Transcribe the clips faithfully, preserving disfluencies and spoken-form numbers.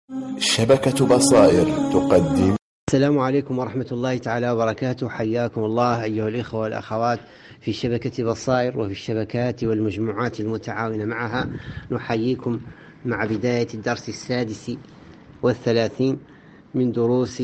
شبكة بصائر تقدم. السلام عليكم ورحمة الله تعالى وبركاته. حياكم الله أيها الإخوة والأخوات في شبكة بصائر وفي الشبكات والمجموعات المتعاونة معها. نحييكم مع بداية الدرس السادس والثلاثين من دروس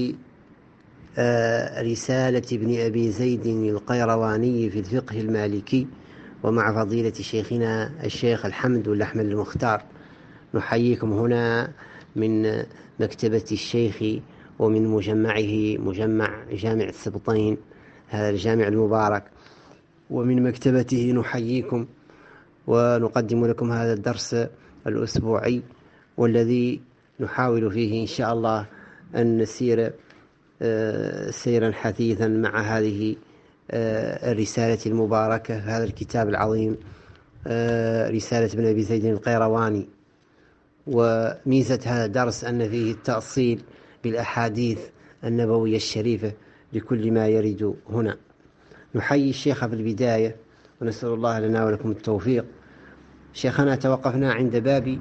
رسالة ابن أبي زيد القيرواني في الفقه المالكي، ومع فضيلة شيخنا الشيخ الحمد والأحمد المختار. نحييكم هنا من مكتبة الشيخ ومن مجمعه، مجمع جامع السبطين، هذا الجامع المبارك، ومن مكتبته نحييكم ونقدم لكم هذا الدرس الأسبوعي، والذي نحاول فيه إن شاء الله أن نسير سيرا حثيثا مع هذه الرسالة المباركة، هذا الكتاب العظيم، رسالة ابن أبي زيد القيرواني. وميزة هذا الدرس أن فيه التأصيل بالأحاديث النبوية الشريفة لكل ما يرد هنا. نحيي الشيخ في البداية ونسأل الله لنا ولكم التوفيق. شيخنا توقفنا عند باب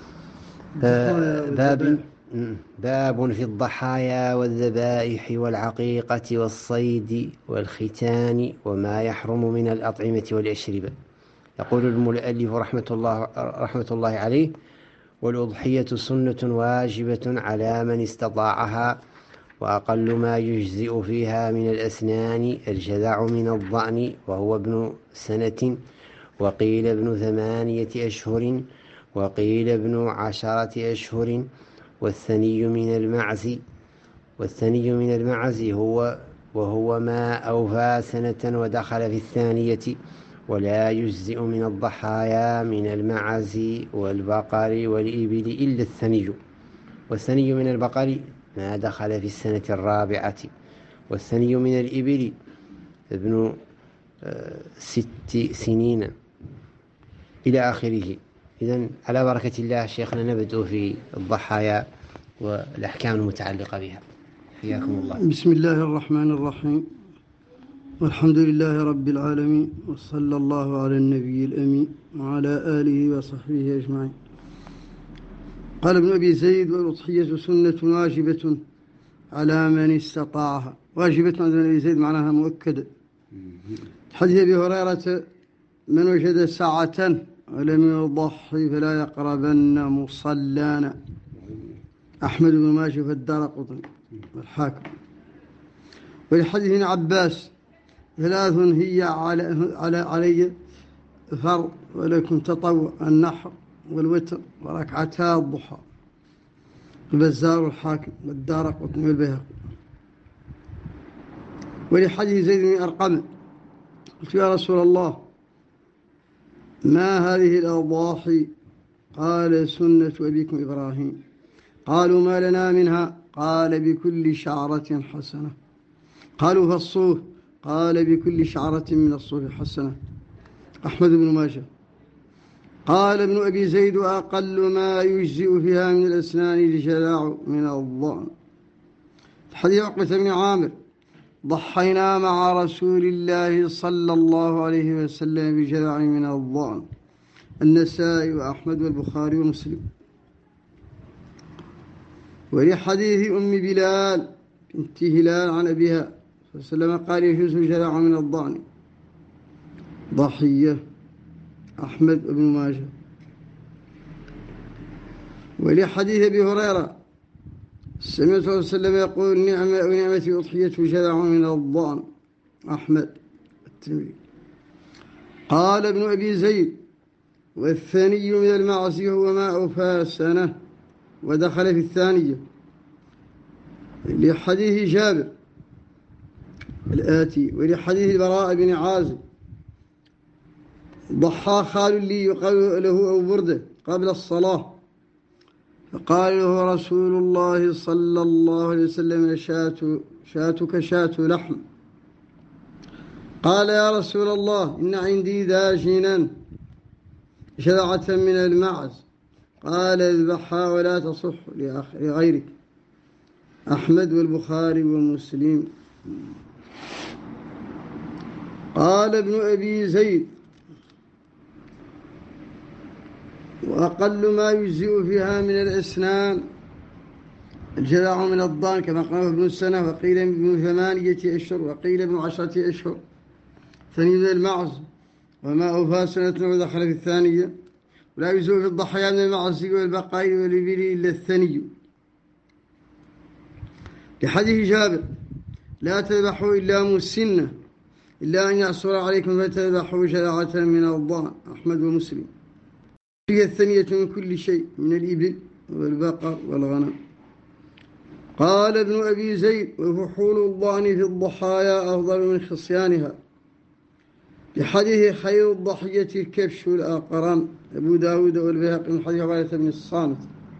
آه باب باب في الضحايا والذبائح والعقيقة والصيد والختان وما يحرم من الأطعمة والأشربة. يقول المؤلف رحمة الله, رحمة الله عليه: والأضحية سنة واجبة على من استطاعها، وأقل ما يجزئ فيها من الأسنان الجذع من الضأن وهو ابن سنة، وقيل ابن ثمانية أشهر، وقيل ابن عشرة أشهر. والثني من المعز والثني من المعز هو وهو ما أوفى سنة ودخل في الثانية. ولا يجزئ من الضحايا من المعز والبقر والإبل إلا الثني. والثني من البقر ما دخل في السنة الرابعة. والثني من الإبل ابن ست سنين إلى آخره. إذن على بركة الله شيخنا نبدأ في الضحايا والأحكام المتعلقة بها. حياكم الله. بسم الله الرحمن الرحيم، والحمد لله رب العالمين، وصلى الله على النبي الأمين وعلى آله وصحبه أجمعين. قال ابن أبي زيد: والأضحية سنة واجبة على من استطاعها. واجبة عند ابن أبي زيد معناها مؤكدة. حديث أبي هريرة: من وجد ساعة ولم يضحي فلا يقربن مصلانا. أحمد بن ماجه والدارقطني والحاكم. ولحديث ابن عباس: ثلاث هي على, على علي فرض ولكم تطوع: النحر والوتر وركعتا الضحى. البزار والحاكم والدارقطني والبيهقي. ولحديث زيد بن أرقم: قلت يا رسول الله ما هذه الأضاحي؟ قال: سنة أبيكم إبراهيم. قالوا: ما لنا منها؟ قال: بكل شعرة حسنة. قالوا: فالصوف؟ قال: بكل شعرة من الصوف حسنة. أحمد بن ماجه. قال ابن أبي زيد: أقل ما يجزئ فيها من الأسنان الجذع من الضأن. حديث عقبة بن عامر: ضحينا مع رسول الله صلى الله عليه وسلم بجذع من الضأن. النسائي وأحمد والبخاري ومسلم. ولحديث أم بلال بنت هلال عن أبيها صلى الله عليه وسلم قال: يجوز الجذع من الضأن ضحية. أحمد بن ماجه. ولحديث أبي هريرة: سمعت صلى الله عليه وسلم يقول: نعمة ونعمة أضحية جذع من الضأن. أحمد الترمذي. قال ابن أبي زيد: والثاني من المعز هو ما أوفى سنة ودخل في الثانية. لحديث جابر الآتي. ولحديث البراء بن عازب: ضحى خال لي يقال له أبو بردة قبل الصلاة، فقال له رسول الله صلى الله عليه وسلم: شاة شاتك شاة لحم. قال: يا رسول الله إن عندي داجنا جذعة من المعز. قال: اذبحها ولا تصح لغيرك. أحمد والبخاري ومسلم. قال ابن أبي زيد: وأقل ما يجزئ فيها من الأسنان الجذع من الضان كما قال ابن السنة، وقيل ابن ثمانية أشهر، وقيل ابن عشرة أشهر. ثاني من المعز وما أوفى سنة ودخل في الثانية. ولا يجوز في الضحايا من المعز والبقاء والإبل إلا الثني. لحديث جابر: لا تذبحوا إلا مسنة إلا أن يعصر عليكم فتذبحوا جذعة من الضان. أحمد ومسلم. هي الثنية من كل شيء من الإبل والبقر والغنم. قال ابن أبي زيد: وفحول الضأن في الضحايا أفضل من خصيانها. لحديث خير الضحية الكبش والأقران. أبو داود والبيهقي من حديث عبادة بن الصامت.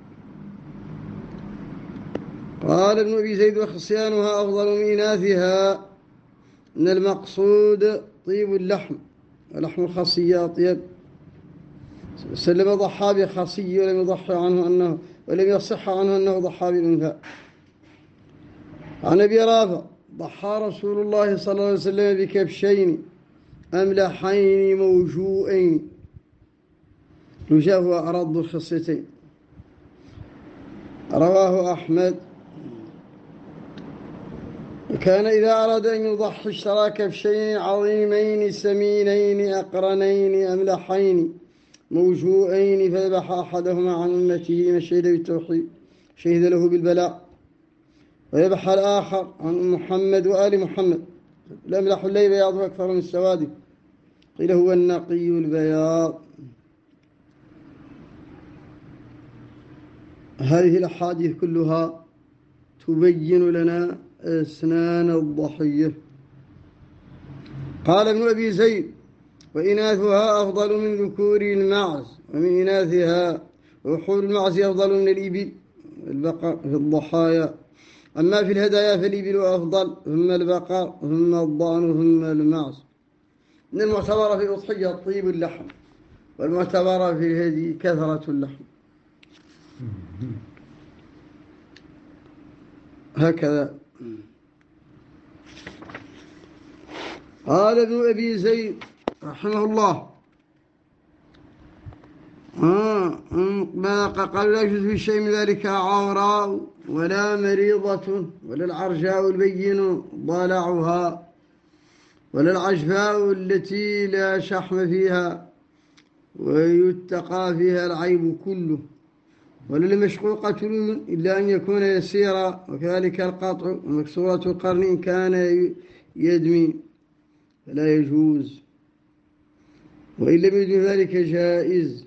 قال ابن أبي زيد: وخصيانها أفضل من إناثها، إن المقصود طيب اللحم، ولحم الخصية أطيب. سلم ضحى بخصي ولم يضحى عنه أنه ولم يصح عنه أنه ضحى بالأنثى. عن أبي رافع: ضحى رسول الله صلى الله عليه وسلم بكبشين أملحين موجوئين. وجاءه أرد الخصيتين. رواه أحمد. كان إذا أراد أن يضحي اشترى كبشين عظيمين سمينين أقرنين أملحين موجوئين، فذبح أحدهما عن أمته من شهد بالتوحيد شهد له بالبلاء، ويذبح الآخر عن محمد وآل محمد. الأملح اللي بياضه أكثر من السواد، قيل هو النقي البياض. هذه الأحاديث كلها تبين لنا أسنان الضحية. قال ابن أبي زيد: وإناثها أفضل من ذكور المعز، ومن إناثها وحول المعز أفضل من الإبل والبقر في الضحايا. أما في الهدايا فالإبل أفضل، ثم البقر، ثم الضأن، ثم المعز. من المعتبر في الأضحية طيب اللحم، والمعتبر في الهدي كثرة اللحم. هكذا. قال ابن أبي زيد رحمه الله: آه ما قال: لا يجوز في شيء من ذلك عوراء ولا مريضة ولا العرجاء البين ضالعها ولا العجفاء التي لا شحم فيها ويتقى فيها العيب كله، ولا المشقوقة إلا أن يكون يسيرا، وكذلك القطع ومكسورة القرن إن كان يدمي فلا يجوز، وإن لم يجوز ذلك جائز.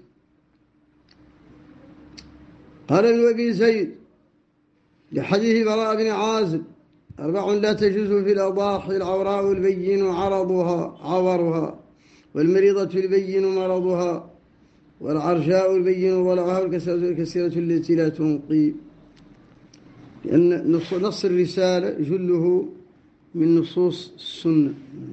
قال ابن أبي زيد لحديث براء بن عازب: أربع لا تجوز في الأضاحي: العوراء البين عرضها عورها، والمريضة البين مرضها، والعرجاء البين ضلعها، والكثيرة التي لا تنقي. لأن نص الرسالة جله من نصوص السنة.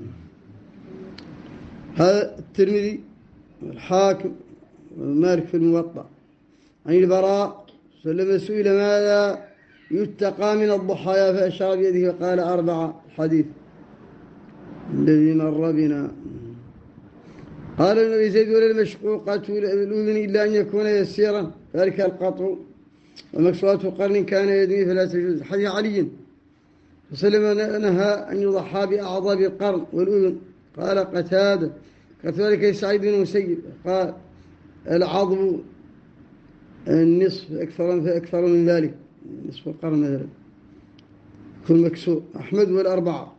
هذا الترمذي والحاكم والمالك في الموطأ. عن البراء سلم سئل: ماذا يتقى من الضحايا؟ فأشار بيده وقال: أربعة. الحديث الذي مر بنا. قال النبي زيد: ولا المشقوقة الأذن إلا أن يكون يسيرا، ذلك القطع ومكسورة قرن كان يدمي فلا تجوز. حديث علي فسلم نهى أن يضحى بأعضاب القرن والأذن. قال قتادة: كذلك سعيد بن مسيب قال: العضب النصف أكثر فأكثر من ذلك، نصف القرن مثلا كل مكسور. أحمد والأربعة.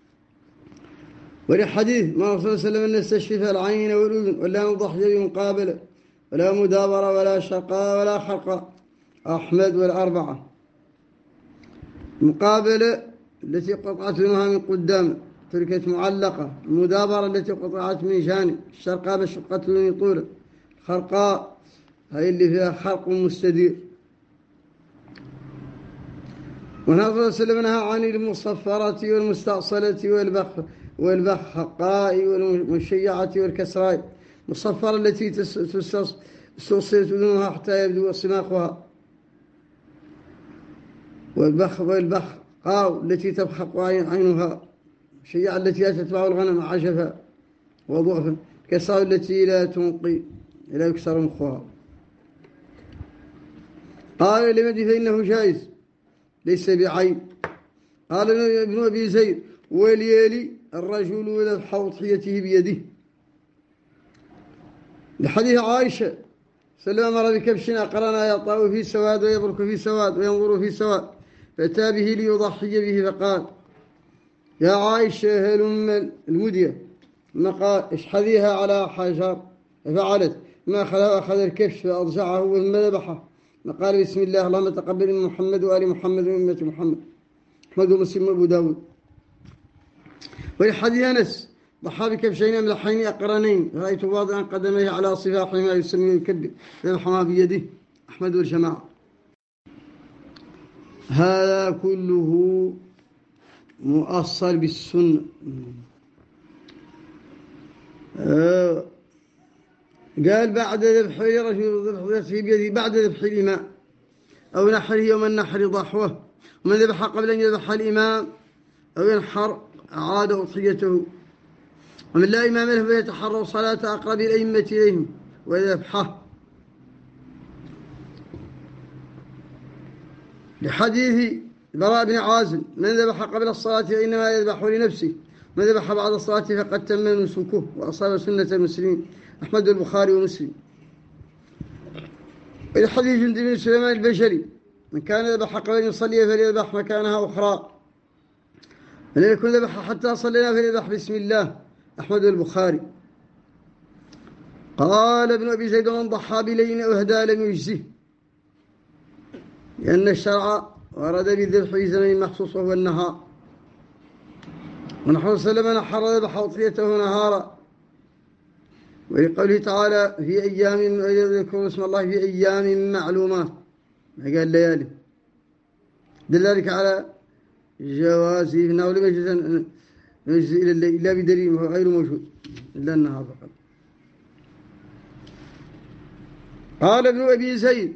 ولحديث ما رسول الله صلى الله عليه وسلم: أن نستشفي العين والأذن، ولا نضحي بمقابلة، ولا مدابرة، ولا شقاء، ولا خرقاء. أحمد والأربعة. المقابلة التي قطعت منها من قدام تركت معلقة. المدابرة التي قطعت من جانب. الشرقاء بشقة من طوله. الخرقاء هي اللي فيها خرق مستدير. ونهى صلى الله عليه وسلم عن المصفرة والمستأصلة والبخ والبخقاء والمشيعة والكسراء. مصفرة التي تستأصلت أذنها حتى يبدو صماخها، والبخ والبخقاء التي تبخق عينها، الشيعة التي تتبع الغنم عجفا وضعفا، الكسراء التي لا تنقي لا يكسر مخها. قال لمدي فإنه جائز، ليس بعيب. قال ابن أبي زيد وليلي الرجل ذبح أضحيته بيده. لحديث عائشة سلم أمر بكبش أقرنا يطأ في سواد ويبرك في سواد وينظر في سواد فأتى به ليضحي به فقال يا عائشة هلم المدية ما قال اشحذيها على حجر ففعلت ما أخذها أخذ الكبش فأضجعه ثم ذبحه ما قال بسم الله اللهم تقبل من محمد وآل محمد وأمة محمد. أحمد ومسلم وأبو داود. ولحديث أنس ضحى بكبشين أملحين أقرنين رأيت واضعا قدميه على صفاح ما يسمى الكبد ذبحها بيده. أحمد والجماعة. هذا كله مؤصل بالسنة. آه قال بعد ذبح رجل ذبحه بيده بعد ذبح الإمام أو نحره يوم النحر ضحوه. ومن ذبح قبل أن يذبح الإمام أو ينحر أعاد أضحيته. ومن لا إمام له فيتحرى صلاة أقرب الأئمة إليهم وذبحه. لحديث براء بن عازم من ذبح قبل الصلاة فإنما يذبح لنفسه من ذبح بعد الصلاة فقد تم نسكه وأصاب سنة المسلمين. أحمد البخاري ومسلم. ولحديث جند بن سليمان البشري من كان ذبح قبل أن يصلي فليذبح مكانها أخرى من لم يكن ذبح حتى صلينا فليذبح بسم الله. أحمد البخاري. قال ابن أبي زيد من ضحى بليل أو هدى لم يجزه لأن الشرع ورد بالذبح في زمن مخصوص وهو النهار. ونحن سلم نحر ذبح أضحيته نهارا ولقوله تعالى في أيام يذكر اسم الله في أيام معلومات ما قال ليالي دل ذلك على جوازه إنه لم يجوز إلى الليل إلا بدليل وهو غير موجود إلا النهار فقط. قال ابن أبي زيد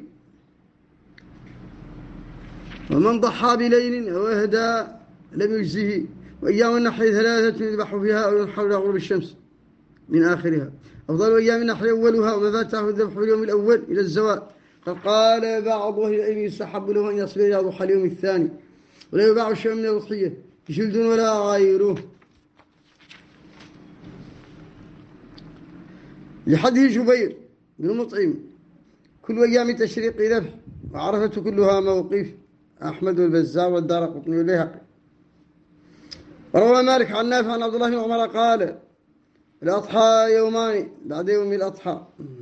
ومن ضحى بليل أو أهدى لم يجزه. وأيام النحر ثلاثة يذبح فيها أو ينحر إلى غروب الشمس من آخرها. أفضل أيام النحر أولها وما فاته الذبح في اليوم الأول إلى الزوال. قال بعض أهل العلم يستحب له أن يصبر إلى ضحى اليوم الثاني ولا يباع شيء من الأضحية جلد ولا غيره. لحديث جبير بن مطعم كل أيام تشريق ذبح وعرفت كلها موقف. أحمد والبزار والدارقطني والبيهقي. وروى مالك عن نافع عن عبد الله بن عمر قال الأضحى يومان بعد يوم الأضحى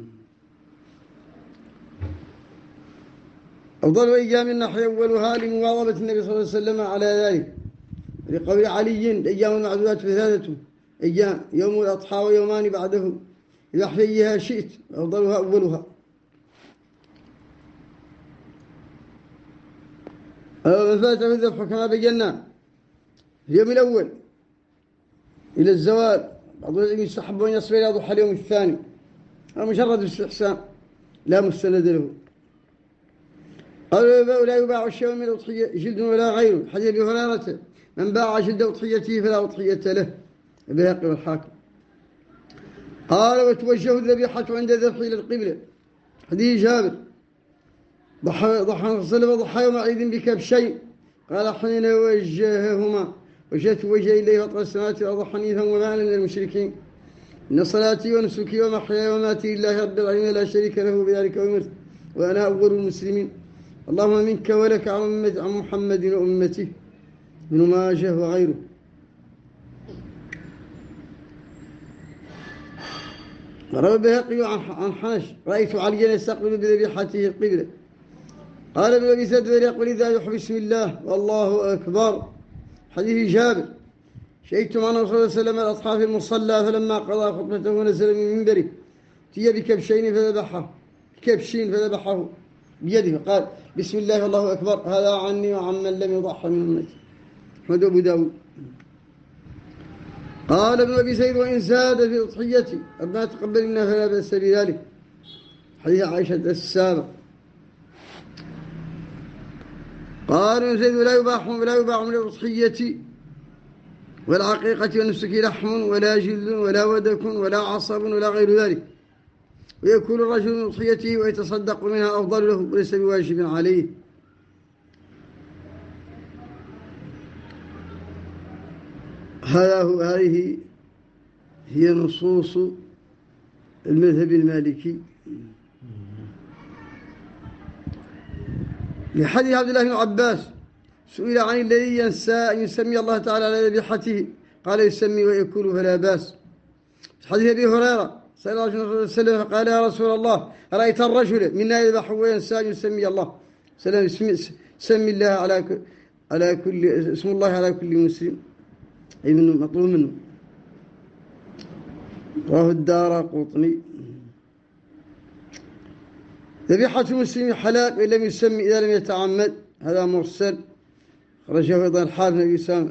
أفضل أيام النحر أولها لمواظبة النبي صلى الله عليه وسلم على ذلك لقول علي أيام المعدودات ثلاثة أيام يوم الأضحى ويومان بعده إذا أحييها شئت أفضلها أولها. من فاته الذبح كما بينا اليوم الأول إلى الزوال بعض العلم يستحب أن يصبر إلى ضحى اليوم الثاني. هذا مجرد استحسان لا مستند له. قالوا لا يباع الشيء من الأضحية جلد ولا غيره. حديث أبي هريرة من باع جلد أضحيته فلا أضحية له. البيهقي والحاكم. قال وتوجه الذبيحة عند الذبح إلى القبلة. حديث جابر ضحى ضحى صلى ضحى يوم عيد بكبشين قال حين وجههما وجهت وجهي إليه فطر السماوات والأرض حنيفا وما أنا من المشركين إن صلاتي ونسكي ومحياي ومماتي لله رب العالمين لا شريك له بذلك أمرت وأنا أول المسلمين اللهم منك ولك عن محمد وأمته. ابن ماجه وغيره. روى البيهقي عن حنش رأيت عليا يستقبل بذبيحته القبلة. قال ابن أبي زيد يقول إذا يحب بسم الله والله أكبر. حديث جابر شهدت مع رسول الله صلى الله عليه وسلم الأضحى في المصلى فلما قضى خطبته ونزل من منبره تي بكبشين فذبحه كبشين فذبحه بيده قال بسم الله والله أكبر هذا عني وعن من لم يضحى من أمتي. أحمد وأبو داود. قال ابن أبي زيد وإن زاد في أضحيتي ربنا تقبل منا فلا بأس بذلك. حديث عائشة السابق. قال ابن زيد ولا يباح ولا يباع من الأضحية والعقيقة والنسك لحم ولا جلد ولا ودك ولا عصب ولا غير ذلك ويأكل الرجل من أضحيته ويتصدق منها أفضل له وليس بواجب عليه. هذه هي نصوص المذهب المالكي. لحديث عبد الله بن عباس سئل عن الذي ينسى أن يسمي الله تعالى على ذبيحته قال يسمي ويأكل فلا بأس. حديث أبي هريرة صلى الله عليه وسلم فقال يا رسول الله رأيت الرجل منا يذبح وينسى أن يسمي الله سلام سمي الله على على كل اسم الله على كل مسلم أي منه مطلوب منه. رواه الدارقطني. ذبيحة المسلم حلال وإن لم يسمي إذا لم يتعمد. هذا مرسل خرجه أيضا الحافظ بن أبي سامة.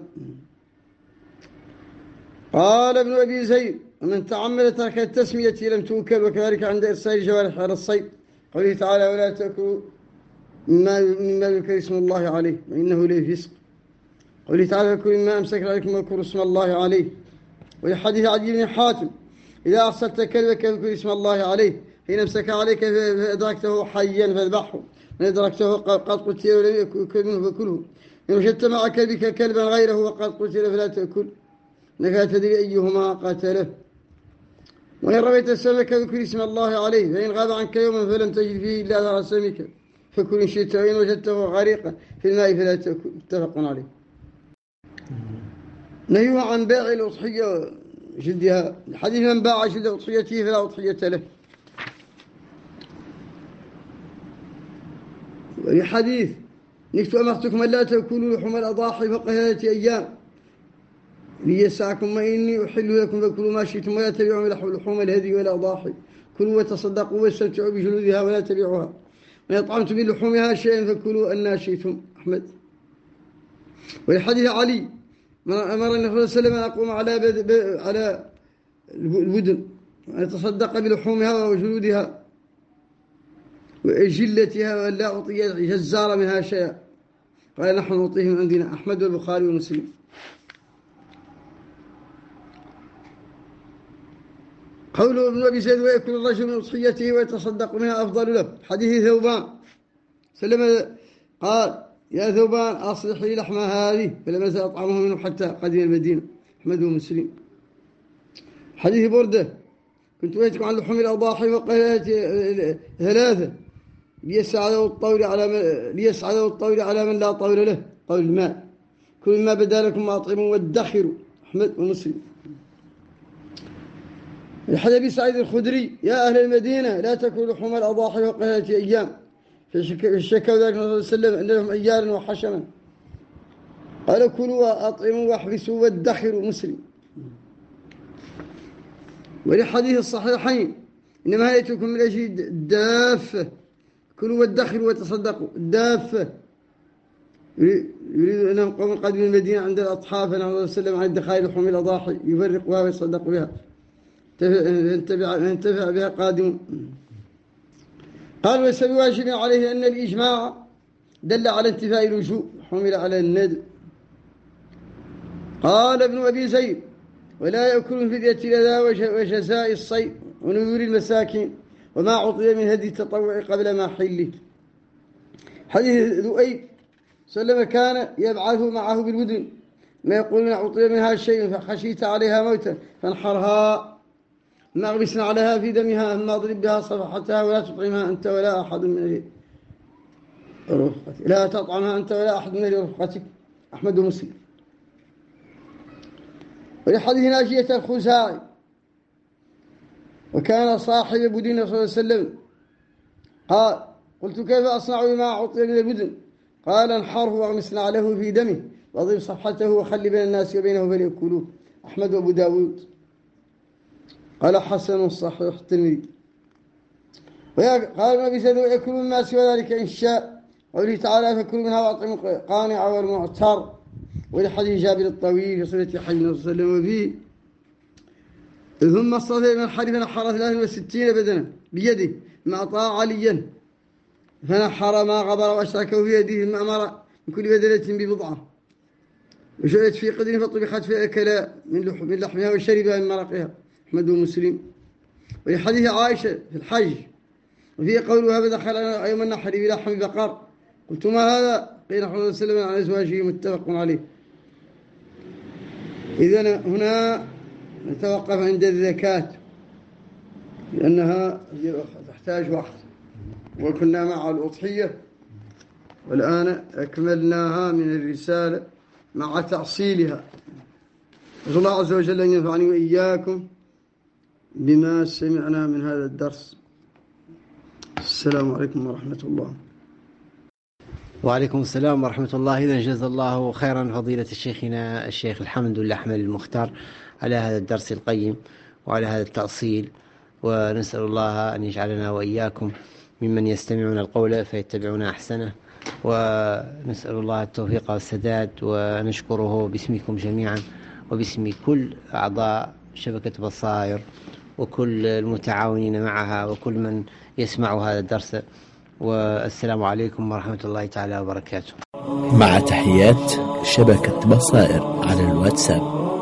قال ابن أبي زيد ومن تعمد ترك التسمية لم توكل وكذلك عند إرسال الجوارح على الصيد قوله تعالى ولا تأكلوا مما مما يذكر اسم الله عليه وإنه لفسق. قوله تعالى كل مما أمسك عليكم واذكروا اسم الله عليه. ولحديث عدي بن حاتم إذا أرسلت كلبك فاذكر اسم الله عليه حين أمسك عليك فأدركته حيا فاذبحه وإن أدركته قد قتل ولم يأكل منه فكله إن وجدت مع كلبك كلبا غيره وقد قتل فلا تأكل إنك لا تدري أيهما قتله. وإن رميت السمك فاذكر اسم الله عليه فإن غاب عنك يوما فلم تجد فيه إلا أثر سمك فكل إن شئت وإن وجدته غريقا في الماء فلا تأكل. متفق عليه. نهيه عن بيع الأضحية جلدها. حديث من باع جلد أضحيته فلا أضحية له. وفي حديث نكت أمرتكم أن لا تأكلوا لحوم الأضاحي فوق ثلاثة أيام ليسعكم وإني أحل لكم فكلوا ما شئتم ولا تبيعوا لحوم الهدي ولا أضاحي كلوا وتصدقوا واستمتعوا بجلودها ولا تبيعوها وإن أطعمتم من لحومها شيئا فكلوا أن شئتم. أحمد. ولحديث علي أمر النبي صلى الله عليه وسلم أن أقوم على على البدن وأن يتصدق بلحومها وجلودها وجلتها وأن لا أعطي جزار منها شيئا قال نحن نعطيه من عندنا. أحمد والبخاري ومسلم. قوله ابن أبي زيد ويأكل الرجل من أضحيته ويتصدق منها أفضل له. حديث ثوبان سلم قال يا ثوبان أصلح لي لحم هذه فلم يزل أطعمه منه حتى قدم المدينة. أحمد ومسلم. حديث بردة كنت أهتكم عن لحوم الأضاحي وقالت ثلاثة ليسعده الطول على من ليسعده الطول على من لا طول له طول الماء كل ما بدا لكم أطعموا وادخروا. أحمد ومسلم. الحديث أبي سعيد الخدري يا أهل المدينة لا تأكلوا لحوم الأضاحي فوق ثلاثة أيام فشكوا ذلك النبي صلى الله عليه وسلم أن لهم أيالا وحشما قال كلوا وأطعموا واحبسوا وادخروا. مسلم. ولحديث الصحيحين إنما هديتكم من أجل الدافة كلوا وادخروا وتصدقوا. الدافة يريد أنهم قوم قادمين المدينة عند الأضحى فنهى الله وسلم عن ادخار لحوم الأضاحي يفرقها ويصدق بها ينتفع بها قادم. قال وليس بواجب عليه أن الإجماع دل على انتفاء الوجوب حمل على الندب. قال ابن أبي زيد ولا يأكل الفدية لذا وجزاء الصيد ونذور المساكين وما عطي من هدي التطوع قبل ما حله. حديث ذؤيب سلم كان يبعث معه بالبدن ما يقول من عطي منها شيء فخشيت عليها موتا فانحرها ما أغبسنا عليها في دمها أما أضرب بها صفحتها ولا تطعمها أنت ولا أحد من رفقتك لا تطعمها أنت ولا أحد من رفقتك. أحمد ومسلم. ولحديث ناجية الخزاعي وكان صاحب بدين صلى الله عليه وسلم قال قلت كيف أصنع بما أعطي من البدن قال انحره واغمسنا عليه في دمه واضرب صفحته وخلي بين الناس وبينه فليأكلوه. أحمد وأبو داود. قال حسن صحيح الترمذي. قال النبي صلى الله عليه وسلم يأكل مما سوى ذلك إن شاء قوله تعالى فكلوا منها وأطعموا القانع والمعتر. ولحديث جابر الطويل في صلة حج النبي صلى الله عليه وسلم وفيه ثم اصطفى من حرف نحر ثلاثة وستين بدنا بيده ما أطاع عليا فنحر ما غبر وأشركه في يده ثم أمر من كل بدنة ببضعة وشرت في قدر فطبخت فأكل من لحمها وشربها من مرقها. أحمد ومسلم. ولحديث عائشة في الحج وفيه قولها فدخل يوم النحر بلحم بقر قلت ما هذا قيل صلى الله عليه وسلم عن أزواجه. متفق عليه. إذن هنا نتوقف عند الزكاة لأنها تحتاج وقت، وكنا مع الأضحية والآن أكملناها من الرسالة مع تأصيلها. نسأل الله عز وجل أن ينفعني وإياكم بما سمعنا من هذا الدرس. السلام عليكم ورحمة الله. وعليكم السلام ورحمة الله. إذن جزا الله خيرا فضيلة شيخنا الشيخ الحمد الأحمد المختار على هذا الدرس القيم وعلى هذا التأصيل، ونسأل الله أن يجعلنا وإياكم ممن يستمعون القول فيتبعون أحسنه، ونسأل الله التوفيق والسداد، ونشكره باسمكم جميعا وباسم كل أعضاء شبكة بصائر وكل المتعاونين معها وكل من يسمع هذا الدرس. والسلام عليكم ورحمة الله تعالى وبركاته. مع تحيات شبكة بصائر على الواتساب.